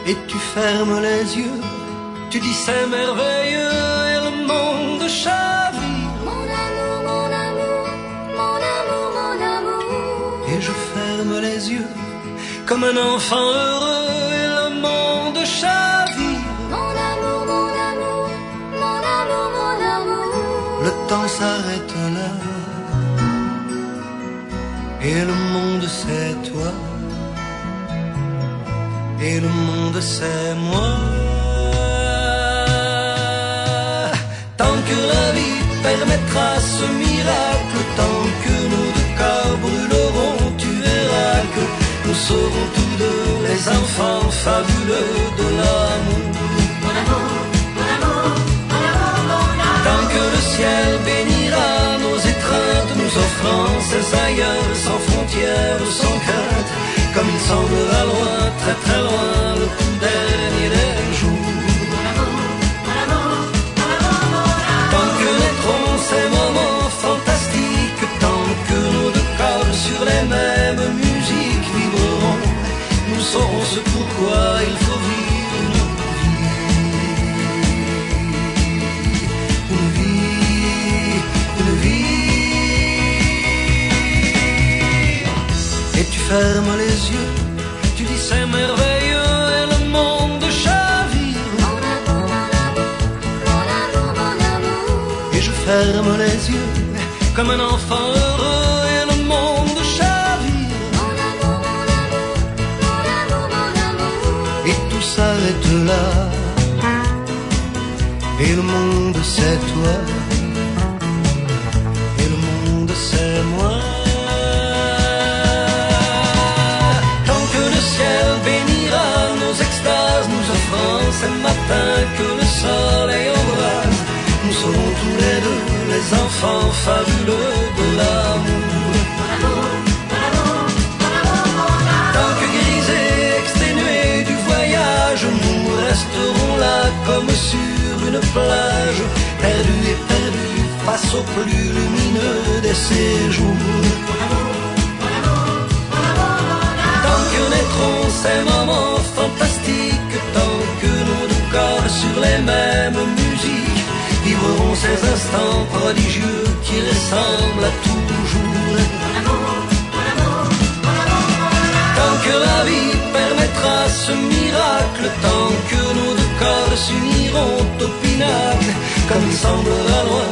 et tu fermes les yeux. Tu dis c'est merveilleux et le monde chavire. Mon amour, mon amour, mon amour, mon amour. Et je ferme les yeux comme un enfant heureux et le monde chavire. Mon amour, mon amour, mon amour, mon amour. Le temps s'arrête là et le monde c'est toi et le monde c'est moi. Tant que la vie permettra ce miracle, tant que nos deux corps brûleront, tu verras que nous serons tous deux les enfants fabuleux de l'amour. Mon amour, mon amour, mon amour, mon amour. Tant que le ciel bénira nos étreintes, nous offrant ces ailleurs sans frontières, sans crainte, comme il semblera loin, très très loin, le tout dernier des jours. Ces moments fantastiques, tant que nos deux corps sur les mêmes musiques vibreront, nous saurons ce pourquoi il faut vivre une vie, une vie. Et tu fermes les yeux, tu dis c'est merveilleux et le monde chavire. Mon amour, mon amour, mon amour, mon amour. Et je ferme les yeux comme un enfant heureux et le monde chavire. Mon amour, mon amour, mon amour, mon amour. Et tout s'arrête là et le monde c'est toi et le monde c'est moi. Tant que le ciel bénira nos extases, nous offrant ces matins que le soleil embrase, nous serons tous les deux les enfants fabuleux de l'amour. Mon amour, mon amour, mon amour, mon amour. Tant que grisés, exténués du voyage, nous resterons là comme sur une plage, perdus et perdus face au plus lumineux des séjours. Mon amour, mon amour, mon amour, mon amour. Tant que naîtront ces moments fantastiques, tant que nos deux corps sur les mêmes musiques vivront ces instants prodigieux qui ressemblent à toujours. Mon amour, mon amour, mon amour, mon amour. Tant que la vie permettra ce miracle, tant que nos deux corps s'uniront au pinacle, comme il semblera loin,